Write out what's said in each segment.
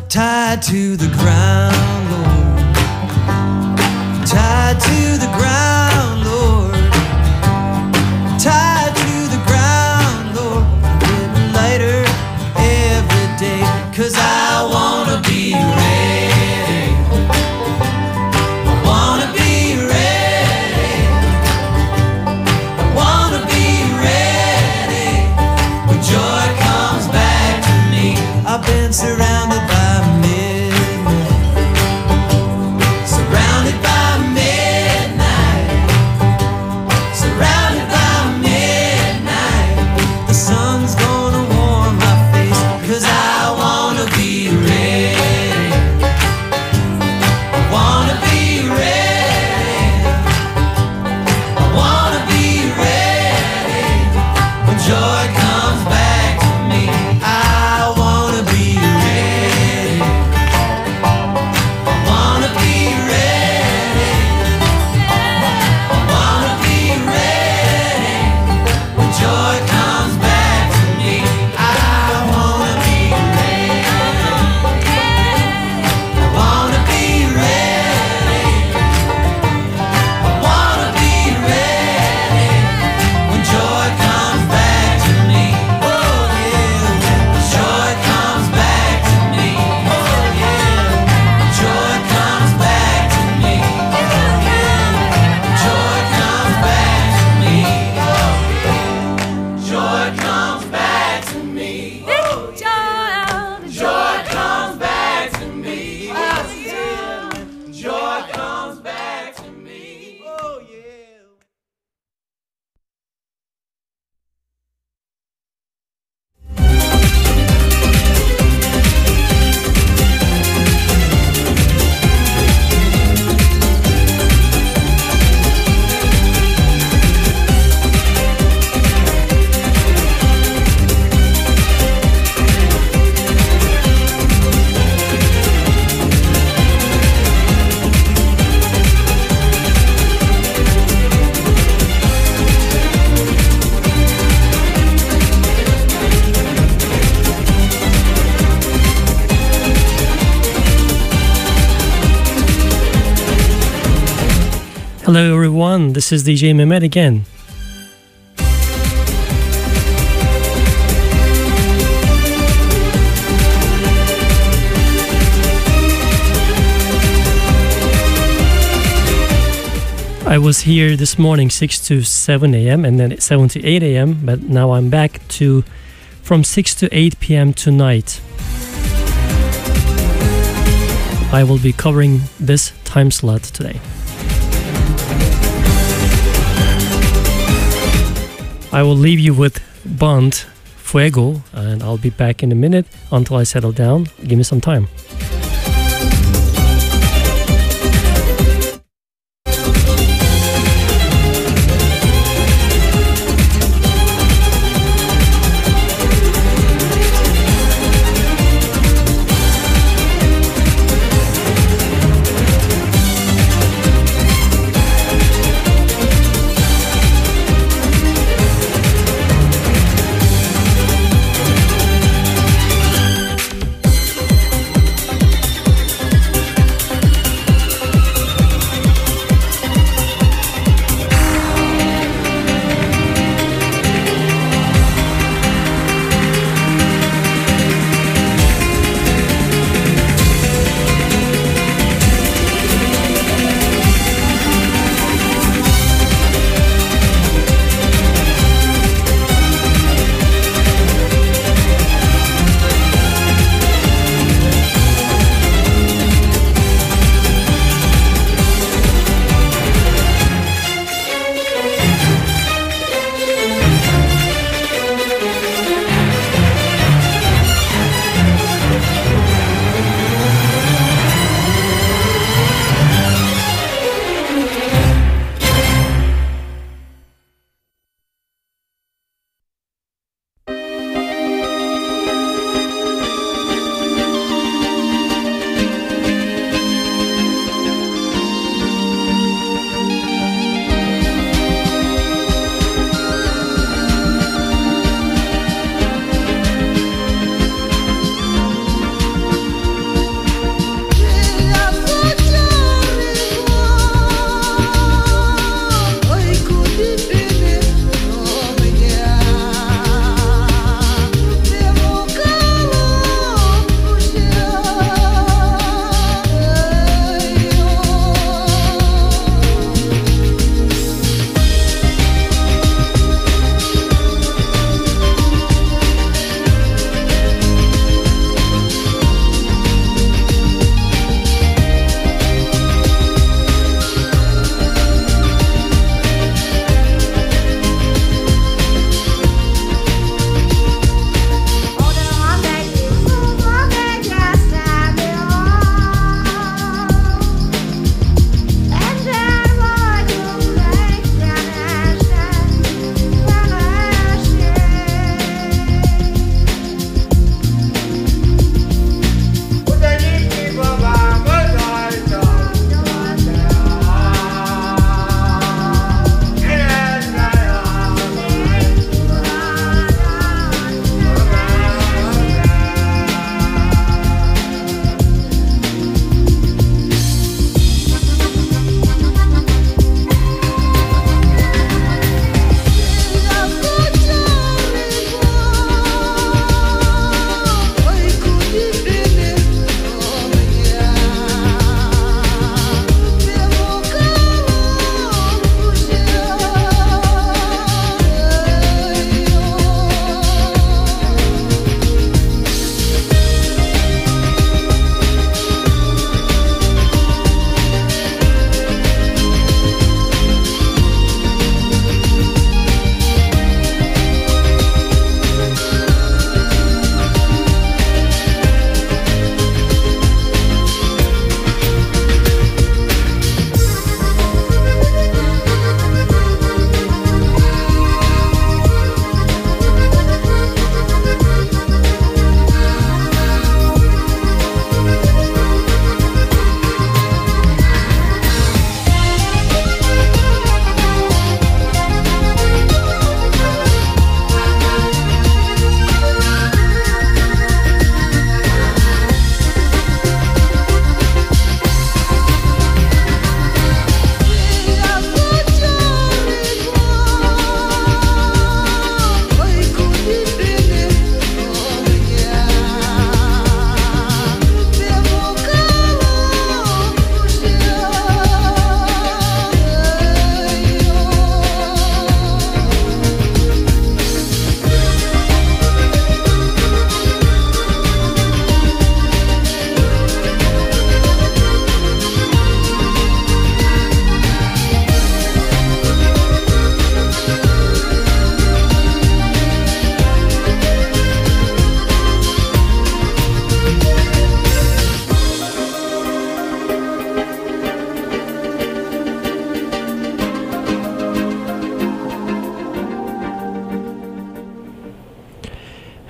tied to the ground, Lord. Tied to the ground, Lord. Tied to the ground, Lord. Getting lighter every day, 'cause I wanna be ready. I wanna be ready. I wanna be ready when joy comes back to me. I've been surrounded by Hello everyone, this is DJ Mehmet again. I was here this morning 6 to 7 a.m. and then 7 to 8 a.m. but now I'm back to from 6 to 8 p.m. tonight. I will be covering this time slot today. I will leave you with Bond, Fuego, and I'll be back in a minute. Until I settle down, give me some time.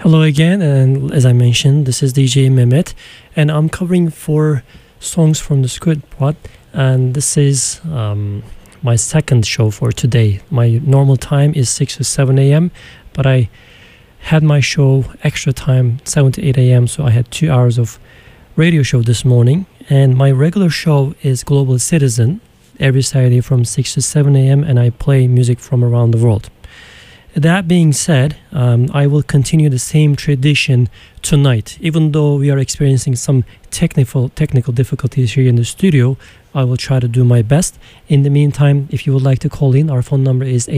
Hello again, and as I mentioned, this is DJ Mehmet, and I'm covering 4 songs from the Squid Pod, and this is my second show for today. My normal time is 6 to 7 a.m., but I had my show extra time, 7 to 8 a.m., so I had 2 hours of radio show this morning, and my regular show is Global Citizen, every Saturday from 6 to 7 a.m., and I play music from around the world. That being said, I will continue the same tradition tonight. Even though we are experiencing some technical difficulties here in the studio, I will try to do my best. In the meantime, if you would like to call in, our phone number is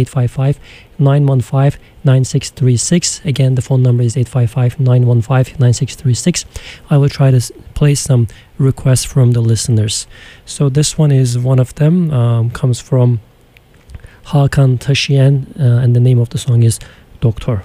855-915-9636. Again, the phone number is 855-915-9636. I will try to play some requests from the listeners. So this one is one of them, comes from Hakan Taşıyan, and the name of the song is Doktor.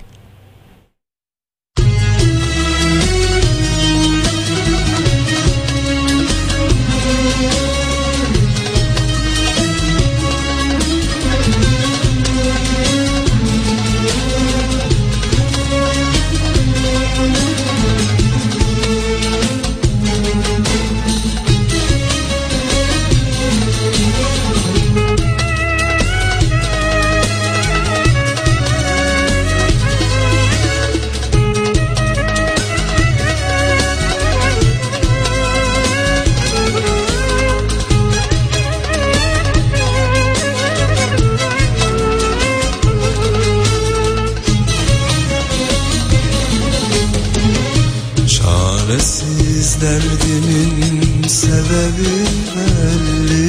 Derdimin sebebi belli,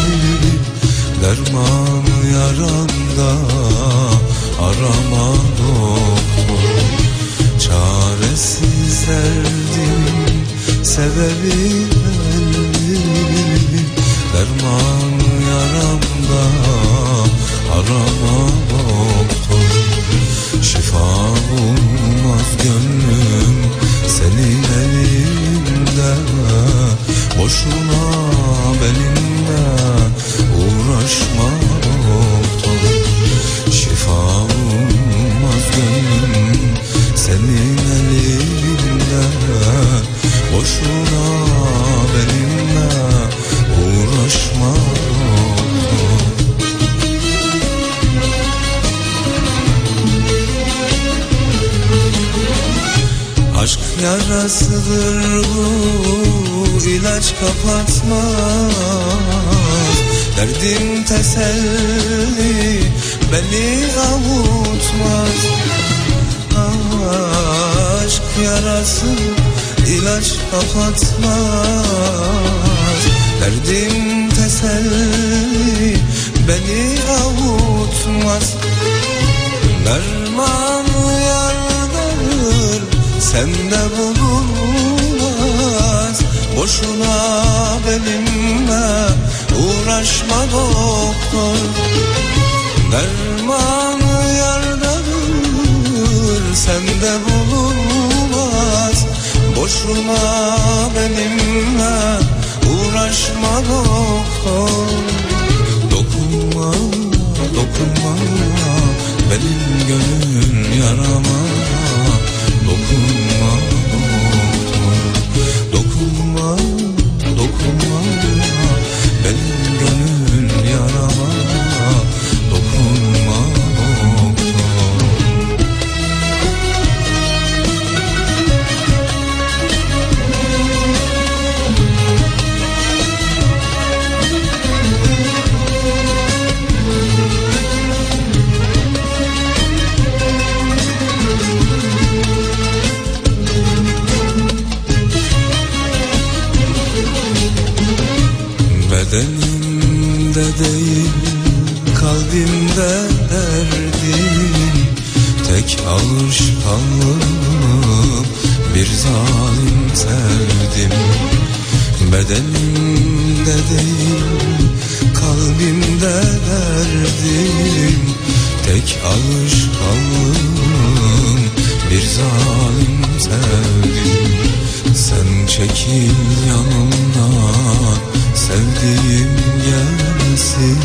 dermanı yaramda arama doktor. Çaresiz derdimin sebebi belli, dermanı yaramda arama doktor. Şifa bulmaz gönlüm senin elinde, boşuna benimle uğraşma doktor. Şifa bulmaz gönlüm senin elinde, boşuna benimle uğraşma doktor. Aşk yarasıdır bu, ilaç kapatmaz. Derdim teselli, beni avutmaz. Aşk yarası, ilaç kapatmaz. Derdim teselli, beni avutmaz. Derman yardır, sende bulunmaz. Boşuna benimle uğraşma doktor. Derman yardadır, sende bulunmaz. Boşuna benimle uğraşma doktor. Dokunma, dokunma benim gönül yarama. Dokunma doktor, dokunma, dokunma benim gönül yarama. Dokunma doktor. Bedenimde değil, kalbimde derdin. Tek alışkanlığım bir zalim sevdim. Bedenimde değil, kalbimde derdim. Tek alışkanlığım bir zalim sevdim. Sen çekil yanımdan, sevdiğim gelsin.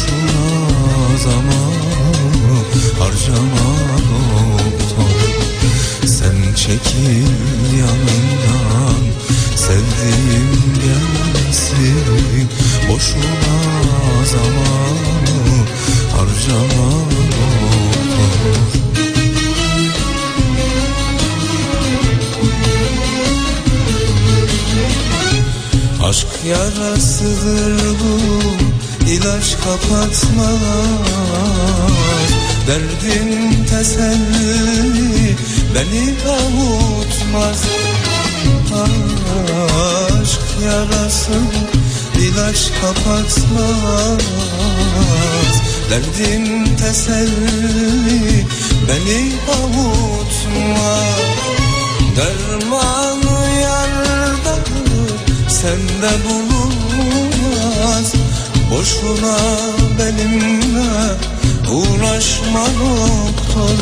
Boşuna zaman harcama doktor. kapatmaz, derdin teselli beni avutmaz. Aşk yarası ilaç kapatmaz, derdin teselli beni avutmaz. Derman yardadır sende bulunmaz, boşuna benimle uğraşma doktor.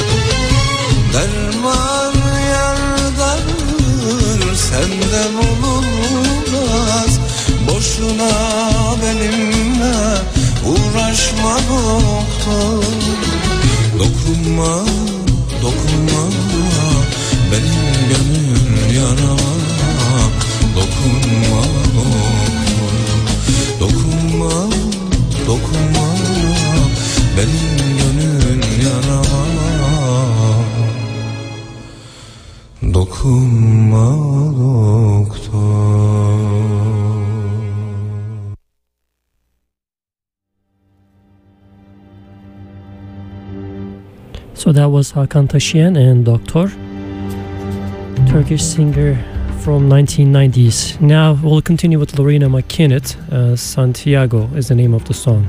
Derman yardadır sende bulunmaz, boşuna benimle uğraşma doktor. Dokunma, dokunma benim gönül yarama, dokunma doktor. Dokunma, dokunma benim gönül yarama, dokunma doktor. So that was Hakan Taşıyan and Doktor, Turkish singer from 1990s. Now we'll continue with Lorena McKinnon. Santiago is the name of the song.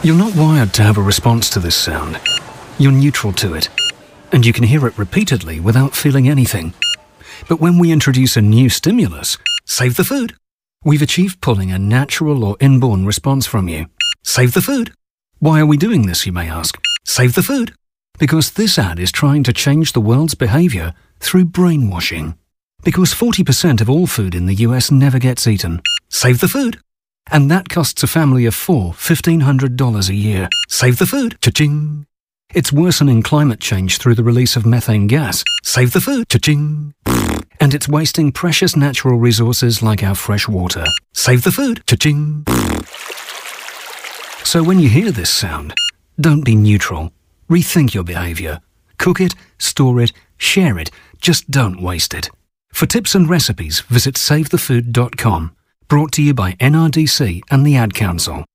You're not wired to have a response to this sound. You're neutral to it, and you can hear it repeatedly without feeling anything. But when we introduce a new stimulus, save the food, we've achieved pulling a natural or inborn response from you. Save the food. Why are we doing this, you may ask? Save the food. Because this ad is trying to change the world's behavior through brainwashing. Because 40% of all food in the US never gets eaten. Save the food. And that costs a family of four $1,500 a year. Save the food. Cha-ching. It's worsening climate change through the release of methane gas. Save the food. Cha-ching. And it's wasting precious natural resources like our fresh water. Save the food. Cha-ching. So when you hear this sound, don't be neutral. Rethink your behavior. Cook it, store it, share it. Just don't waste it. For tips and recipes, visit savethefood.com. Brought to you by NRDC and the Ad Council.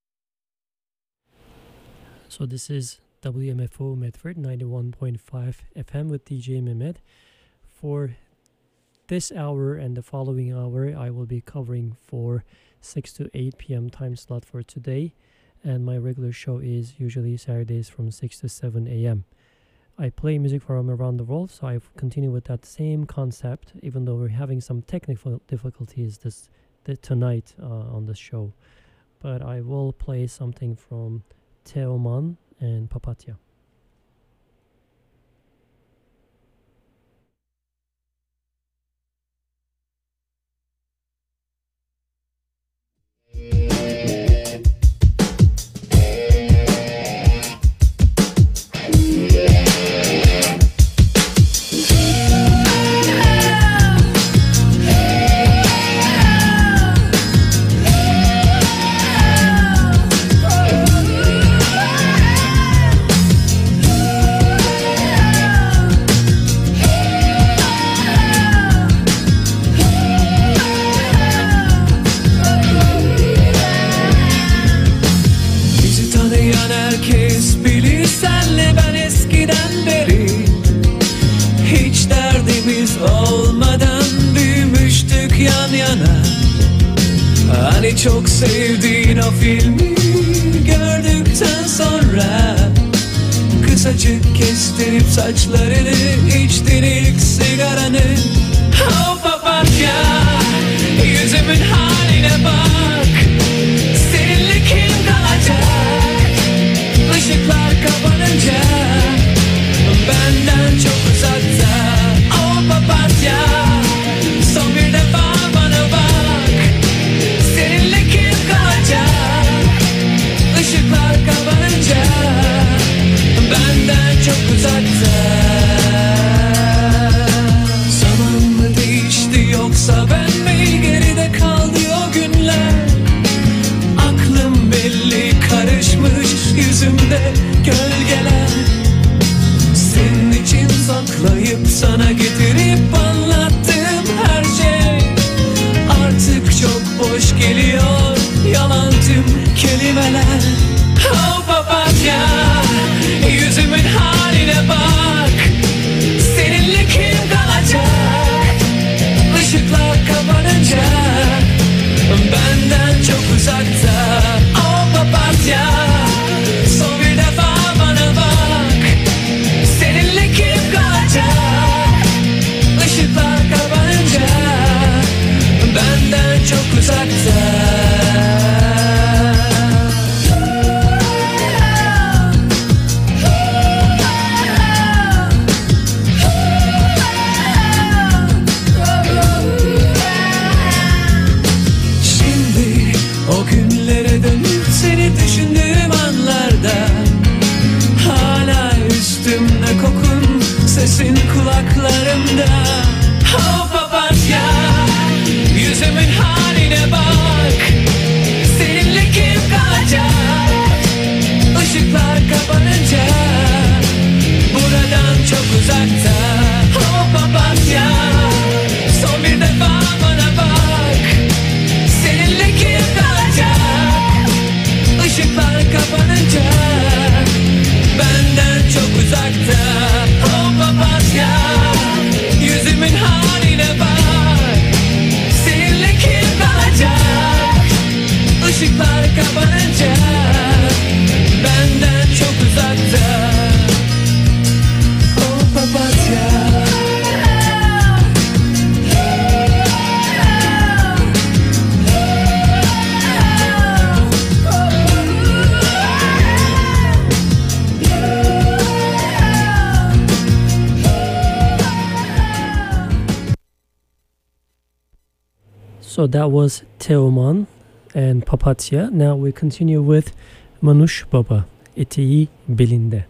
So this is WMFO Medford 91.5 FM with DJ Mehmet. For this hour and the following hour, I will be covering for 6 to 8 p.m. time slot for today. And my regular show is usually Saturdays from 6 to 7 a.m. I play music from around the world, so I continue with that same concept, even though we're having some technical difficulties tonight on the show. But I will play something from Teoman and Papatya. Çok sevdiğin o filmi gördükten sonra kısacık kestirip saçlarını, içtin ilk sigaranı. Oh papatya, yüzümün haline bak, seninle kim kalacak? Işıklar kapanınca benden çok uzakta. Oh papatya, son bir defa bana bak, seninle kim kalacak? Işıklar kapanınca benden çok uzakta. Zaman mı değişti yoksa ben mi, geride kaldı o günler? Aklım belli karışmış, yüzümde gölgeler. Senin için saklayıp sana getirip anlattığım her şey artık çok boş geliyor, yalan tüm kelimeler. Oh papatya, yüzümün haline bak, seninle kim kalacak? Işıklar kapanınca benden çok uzakta. Oh papatya, son bir defa bana bak, seninle kim kalacak? Işıklar kapanınca benden çok uzakta. Sesin kulaklarımda. Oh papatya, yüzümün haline bak, seninle kim kalacak? Işıklar kapanınca buradan çok uzakta. Oh papatya, son bir defa bana bak, seninle kim kalacak? Işıklar kapanınca benden çok uzakta. Oh papatya, yüzümün So that was Teoman and Papatya. Now we continue with Manush Baba, Eteği Belinde.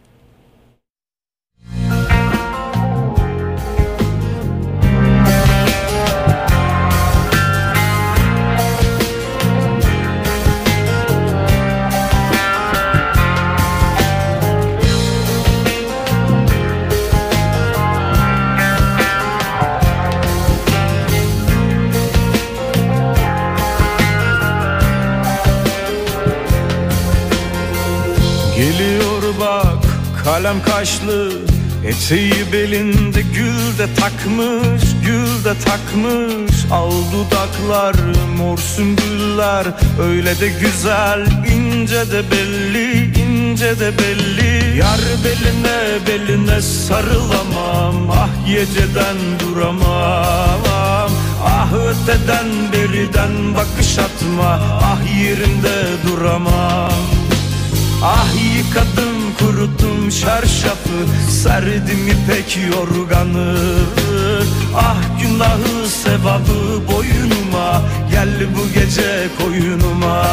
Geliyor bak kalem kaşlı, eteği belinde gül de takmış, gül de takmış. Al dudaklar mor sümbüller, öyle de güzel, ince de belli, ince de belli. Yar beline beline sarılamam, ah geceden duramam. Ah öteden beriden bakış atma, ah yerimde duramam. Ah yıkadım kuruttum çarşafı, serdim ipek yorganı. Ah günahı sevabı boynuma, gel bu gece koyunuma.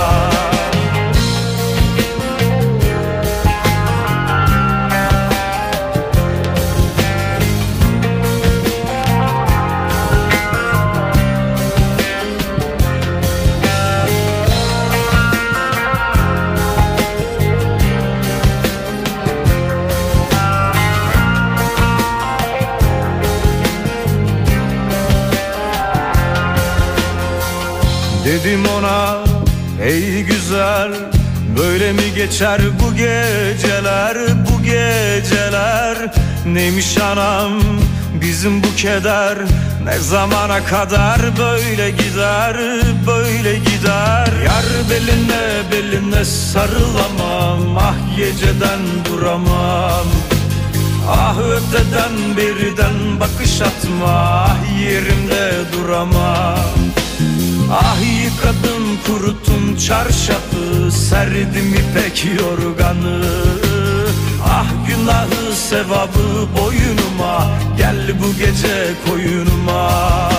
Dedim ona ey güzel, böyle mi geçer bu geceler, bu geceler. Neymiş anam bizim bu keder, ne zamana kadar böyle gider, böyle gider. Yar beline beline sarılamam, ah geceden duramam. Ah öteden beriden bakış atma, ah yerimde duramam. Ah yıkadım kuruttum çarşafı, serdim ipek yorganı. Ah günahı sevabı boynuma, gel bu gece koyunuma.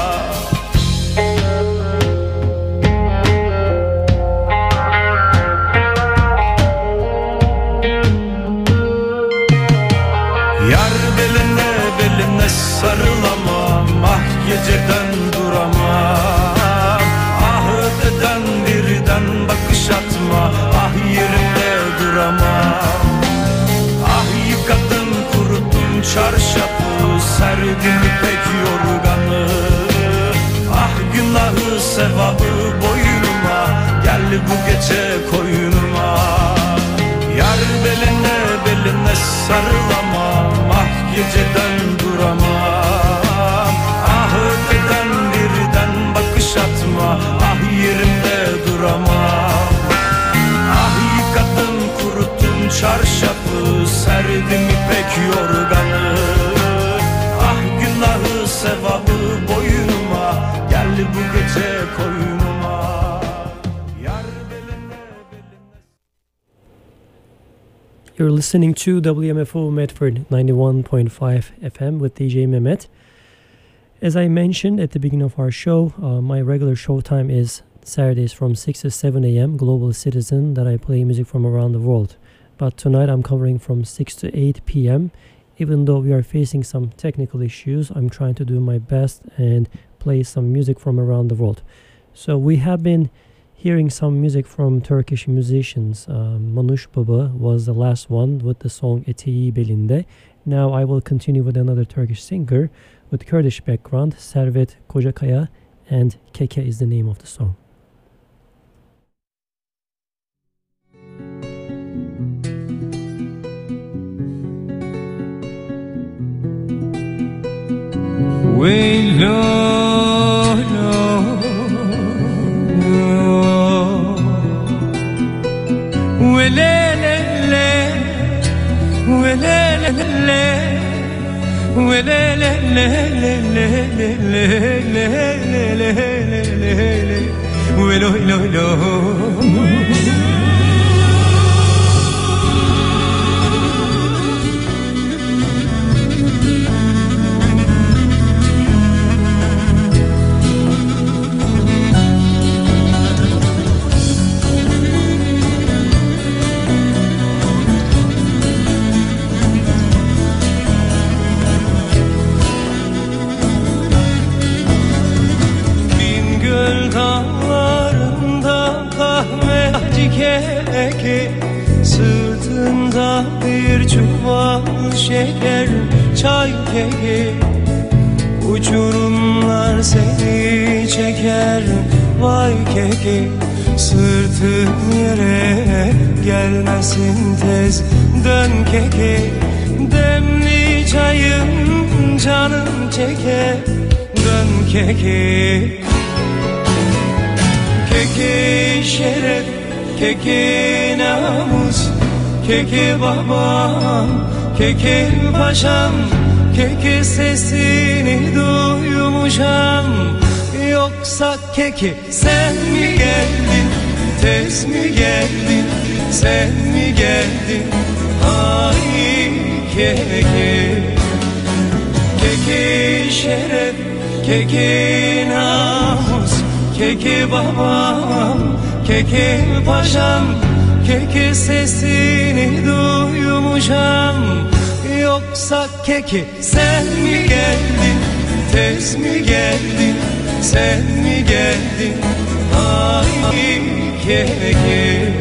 Yar beline beline sarılamam, ah geceden duramam. Öteden birden bakış atma, ah yerimde duramam. Ah yıkadım kuruttum çarşafı, serdim ipek yorganı. Ah günahı sevabı boynuma, gel bu gece koyunuma. Yar beline beline sarılamam, ah geceden duramam. Ah öteden birden bakış atma, yerimde duramam. Ah yıkadım kuruttum çarşafı, serdim ipek yorganı. Ah günahı sevabı boynuma, gel bu gece koyunuma. Yar beline beline. You're listening to WMFO Medford 91.5 FM with DJ Mehmet. As I mentioned at the beginning of our show, my regular show time is Saturdays from 6 to 7 a.m. Global Citizen, that I play music from around the world. But tonight I'm covering from 6 to 8 p.m. Even though we are facing some technical issues, I'm trying to do my best and play some music from around the world. So we have been hearing some music from Turkish musicians. Manush Baba was the last one with the song Eteği Belinde. Now I will continue with another Turkish singer with Kurdish background, Servet Kocakaya, and Keke is the name of the song. çeker çay keki, uçurumlar seni çeker vay keki. Sırtın yere gelmesin tez dön keki, demli çayın canım çeker dön keki. Keki şeref, keki namus, keki babam, keki paşam, keki sesini duymuşam. Yoksa keki sen mi geldin, tez mi geldin, sen mi geldin? Ay keki, keki şeref, keki namus, keki babam, keki paşam, keki sesini duymuşam. Yoksa keki sen mi geldin, tez mi geldin, sen mi geldin? Ay keki.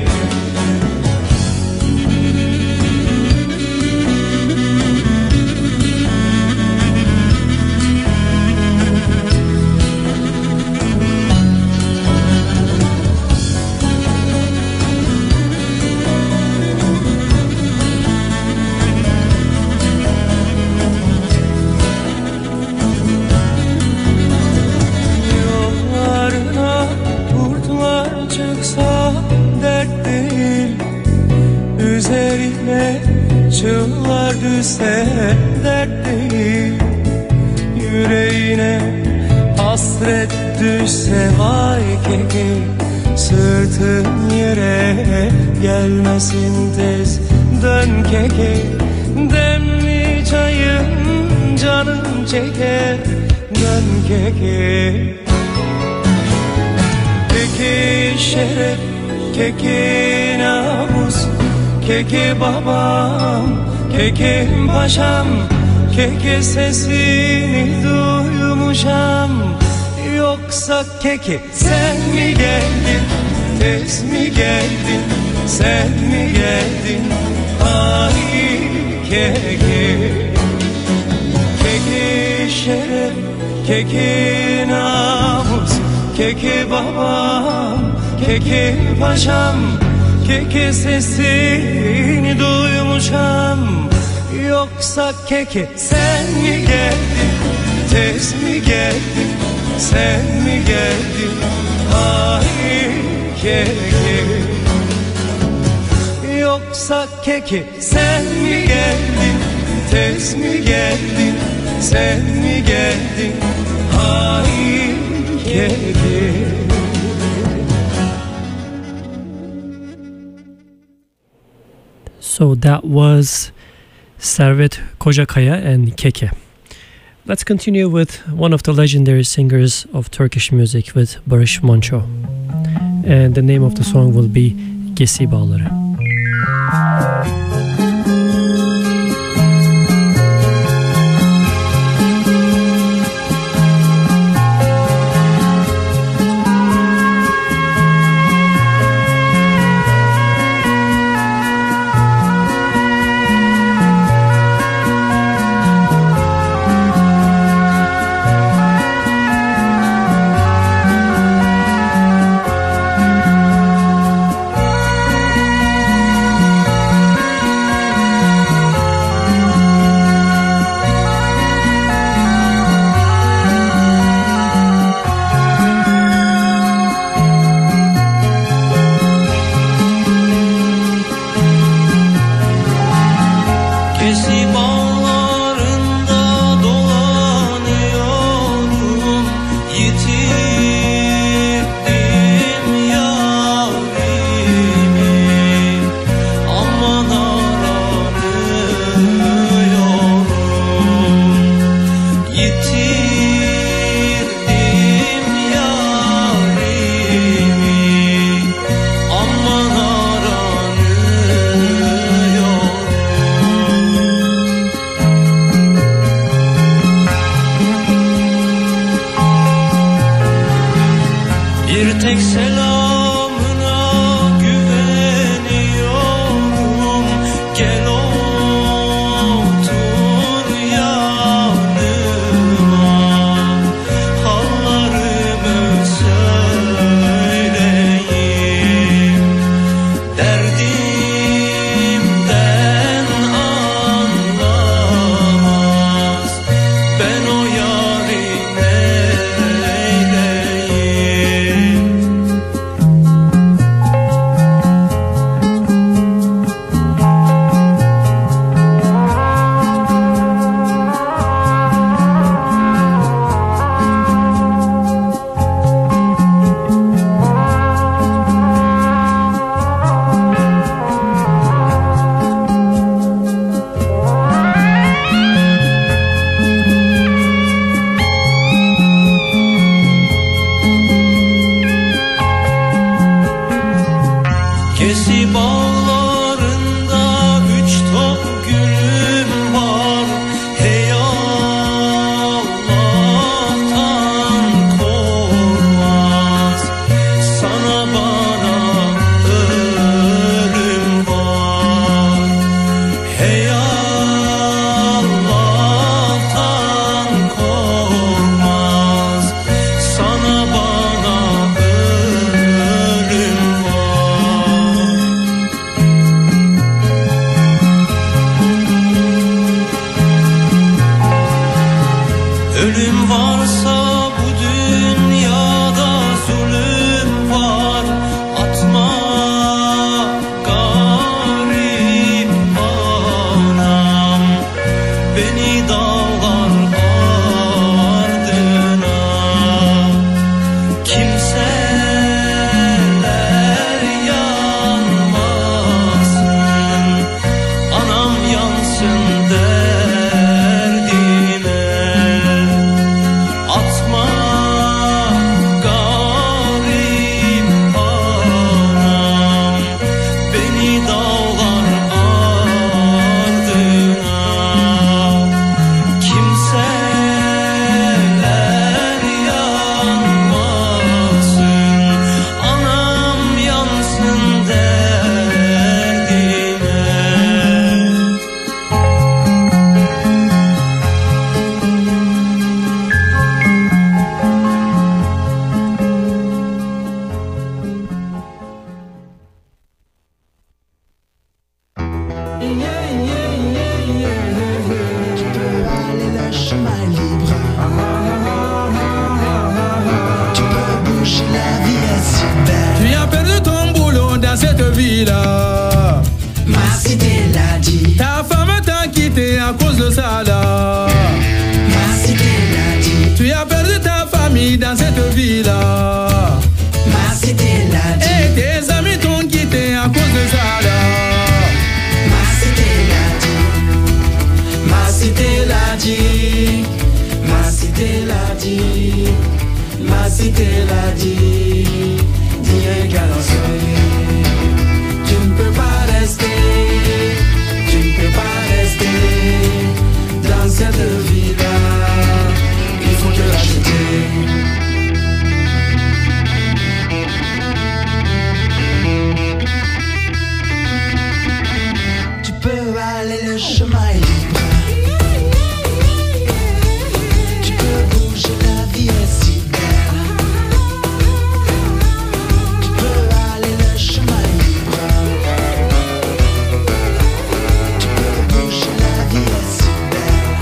Çığlar düşse dert değil, yüreğine hasret düşse vay keki. Sırtın yere gelmesin tez dön keki, demli çayın canım çeker dön keki. Keki şeref, keki namus, keki babam, keki paşam, keki sesini duymuşam. Yoksa keki sen mi geldin, tez mi geldin, sen mi geldin? Ay keki, keki şeref, keki namus, keki babam, keki paşam, keki sesini duymuşam. Yoksa keki sen mi geldin, tez mi geldin, sen mi geldin? Ay keki. Yoksa keki sen mi geldin, tez mi geldin, sen mi geldin? Ay keki. So that was Servet Kocakaya and Keke. Let's continue with one of the legendary singers of Turkish music, with Barış Manço. And the name of the song will be Gesi Bağları. Ey Allah'tan korkmaz, sana bana ölüm var. Ölüm varsa bu dünyada zulüm var. Atma garip anam beni dağlar ardına. Kimseler yanmasın, anam yansın derdime. Atma garip anam beni dağlar ardına. Kimseler yanmasın, anam yansın derdime. Aller le chemin libre. Tu peux bouger, la vie est si belle. Tu as perdu ton boulot dans cette ville-là. Ma cité l'a dit, Ta femme t'a quitté à cause de ça là. ma cité l'a dit, Tu as perdu ta famille dans cette ville-là. ma cité l'a dit, Et tes amis t'ont quitté à cause de ça là. ma cité l'a dit, ma cité l'a dit, ma cité l'a dit, ma cité l'a dit. Dis égal en soleil. Tu ne peux pas rester, tu ne peux pas rester dans cette vie-là. Il faut te l'acheter. Tu peux aller, le chemin est libre. Tu peux bouger, la vie est si belle. Tu peux aller, le chemin est libre. Tu peux bouger, la vie est si belle.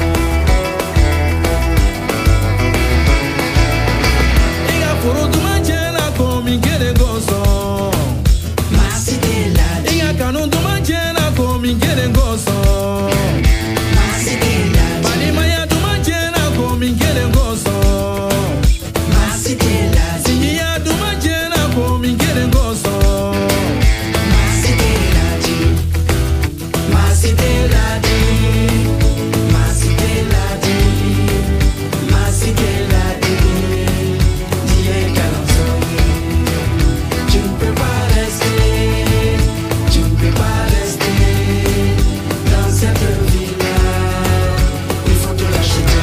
Iga furu duma jela komi gere goso. Ma cité l'a dit, Iga kanu duma jela komi gere goso. ma cité l'a dit, Balimaya duma jela komi gere goso. ma cité l'a dit, Singiya duma jela komi gere goso. ma cité l'a dit, ma cité l'a dit, ma cité l'a dit, ma cité l'a dit. Dis égal en soleil. Tu ne peux pas rester, tu ne peux pas rester dans cette vie-là. Il faut te l'acheter.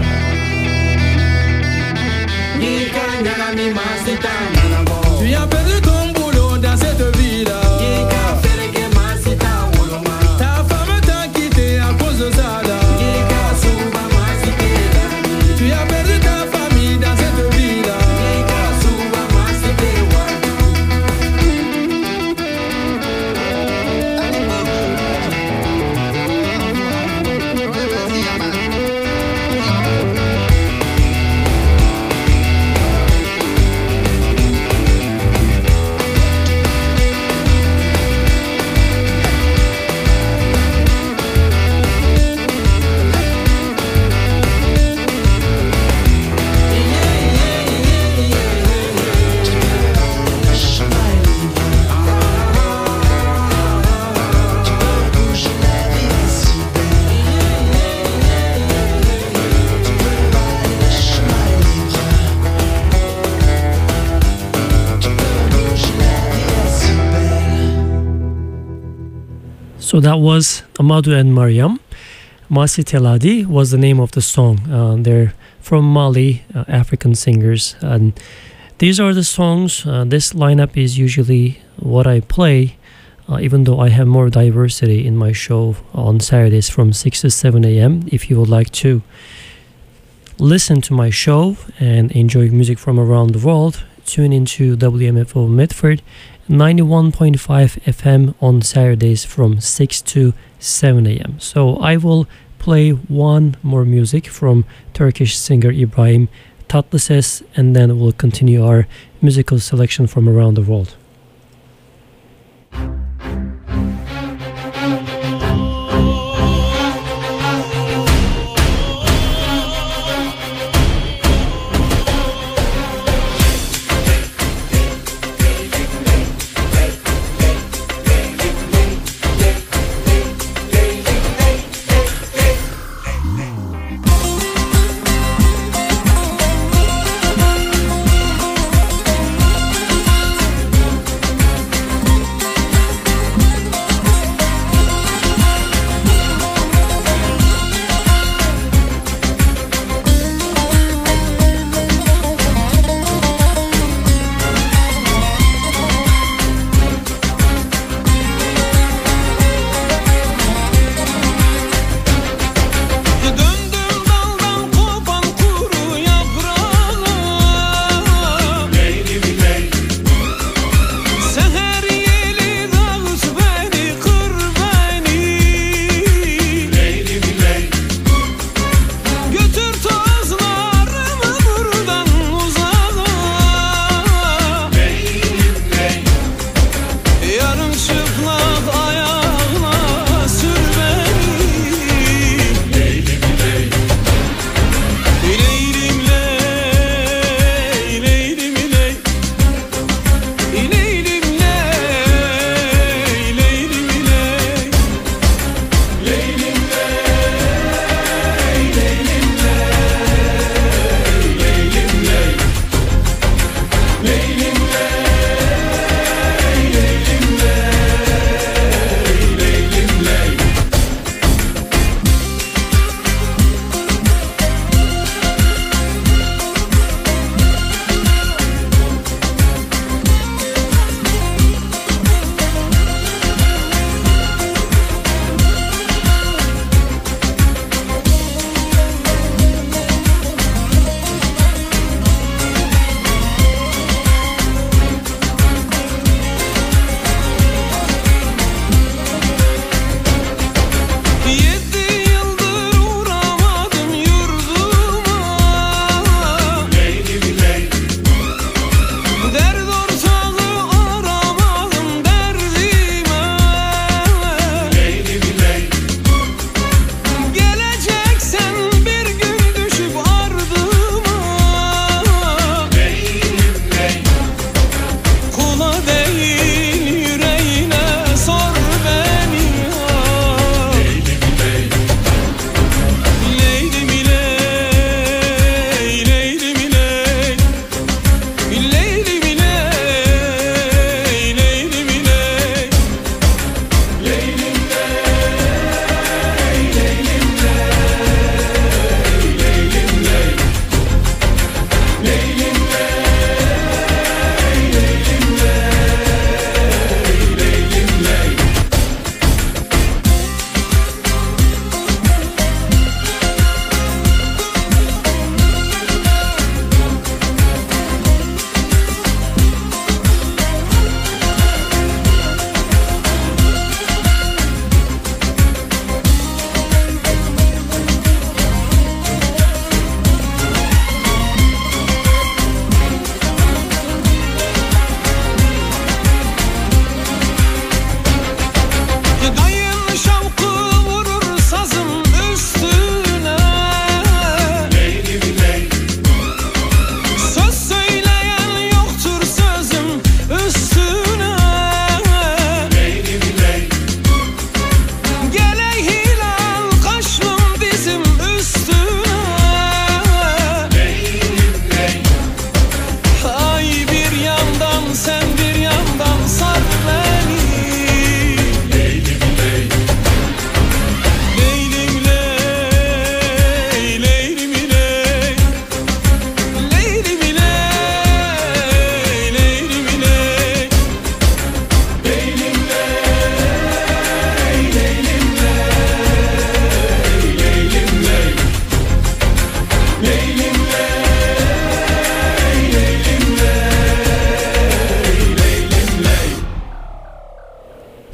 Ni kanyana ni masita nanabo. Tu as perdu ton boulot dans cette ville-là. Ni kafereke masita woloma. Ta femme t'a quitté à cause de ça là. Ni kasuba masite dani. Tu as perdu ta famille dans cette ville-là. Ni kasuba masite wadu. Le chemin est libre. Tu peux bouger, la vie est si belle. Tu peux aller, le chemin est libre. Tu peux bouger, la vie est si belle. So that was Amadou and Mariam. Masi Teladi was the name of the song. They're from Mali, African singers. And these are the songs. This lineup is usually what I play even though I have more diversity in my show on Saturdays from 6 to 7 a.m. If you would like to listen to my show and enjoy music from around the world, tune into WMFO Medford 91.5 FM on Saturdays from 6 to 7 a.m. So I will play one more music from Turkish singer Ibrahim Tatlıses, and then we'll continue our musical selection from around the world.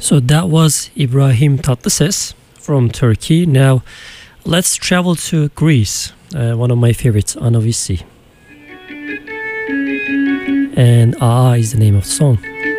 So that was Ibrahim Tatlıses from Turkey. Now let's travel to Greece. One of my favorites, Anovisi. And Aa is the name of the song.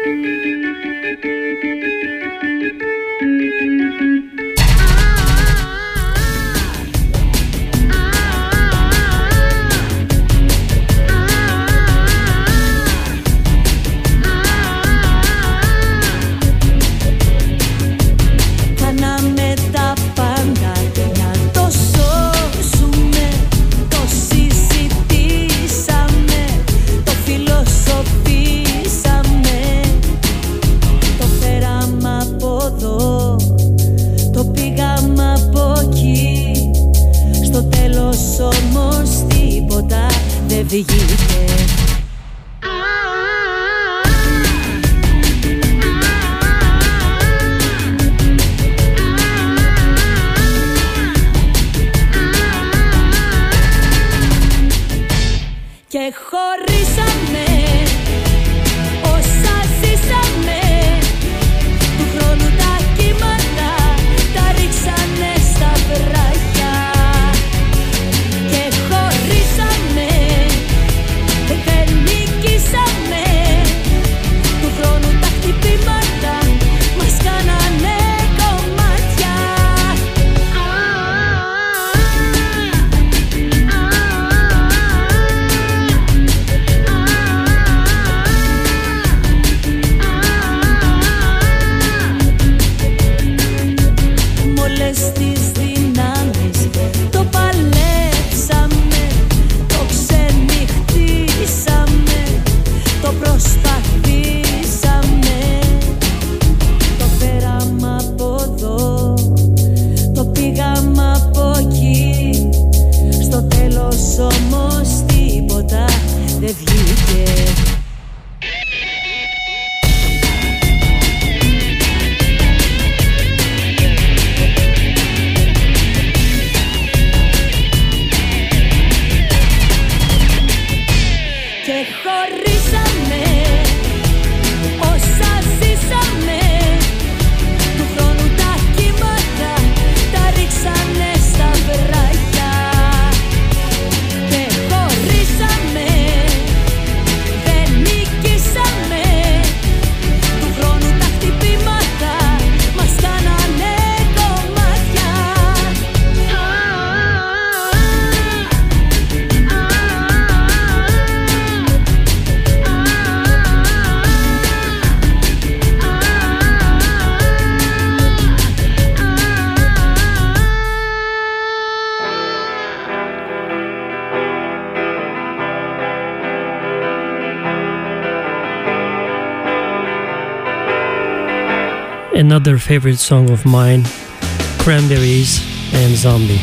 Another favorite song of mine, Cranberries and Zombie.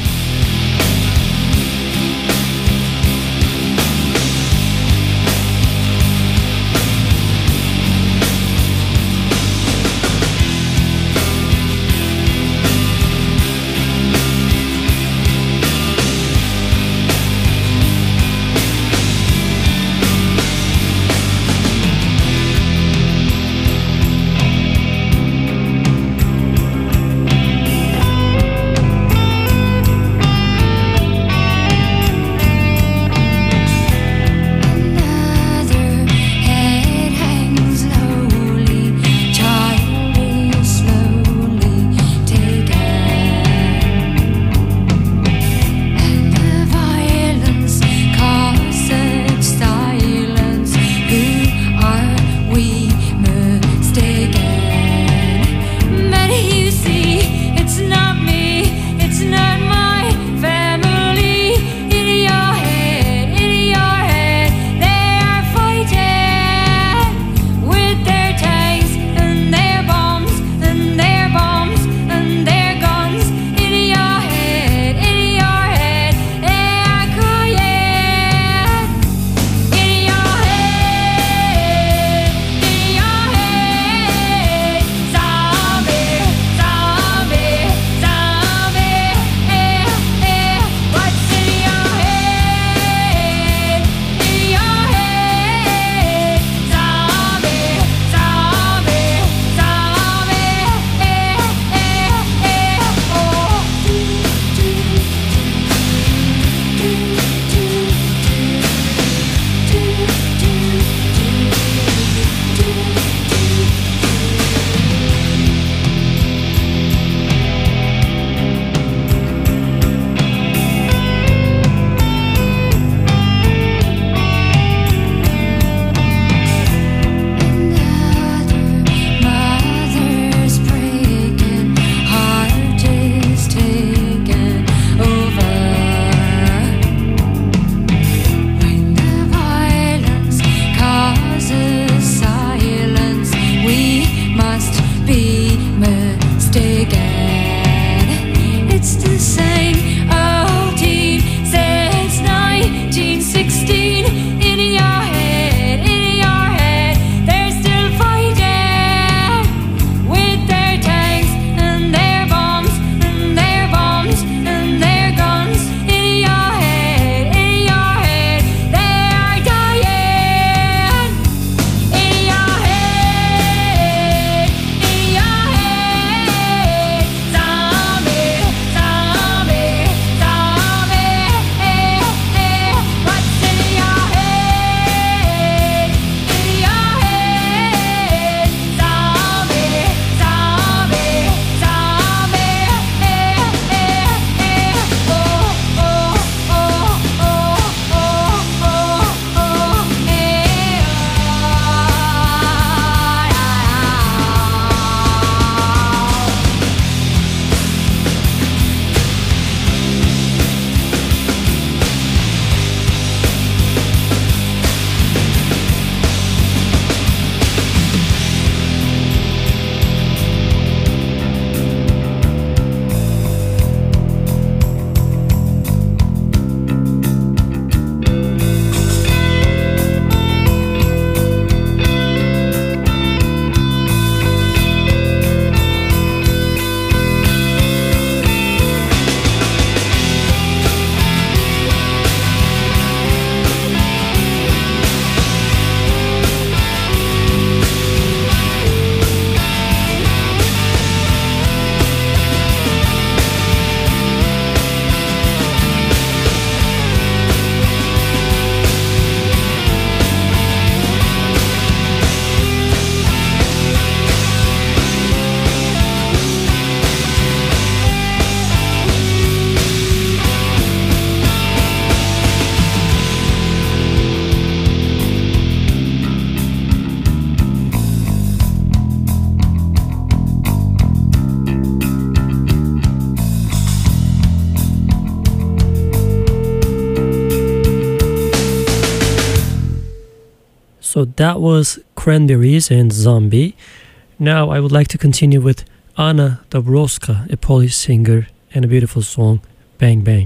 So that was Cranberries and Zombie. Now I would like to continue with Anna Dabrowska, a Polish singer, and a beautiful song, Bang Bang.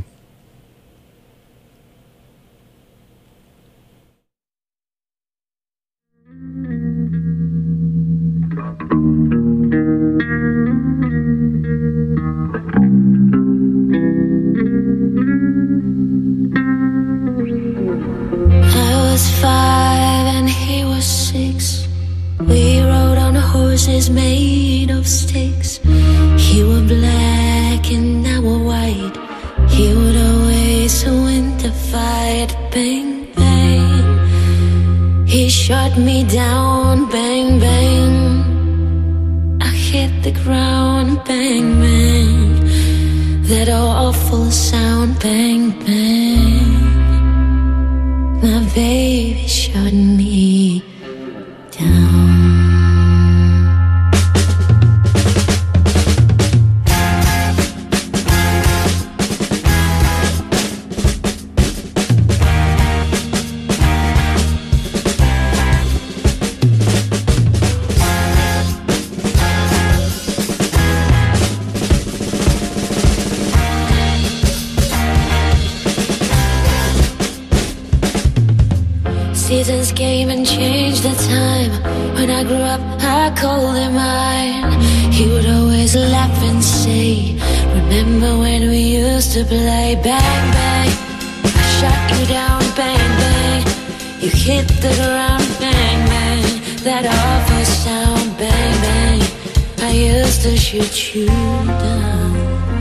I was 5 and he was 6. We rode on horses made of sticks. He were black and I were white. He would always win the fight. Bang, bang. He shot me down. Bang, bang. I hit the ground. Bang, bang. That awful sound. Bang, bang. My baby shot me down. Seasons came and changed the time. When I grew up, I called him mine. He would always laugh and say, remember when we used to play? Bang, bang, I shot you down. Bang, bang, you hit the ground. Bang, bang, that awful sound. Bang, bang, I used to shoot you down.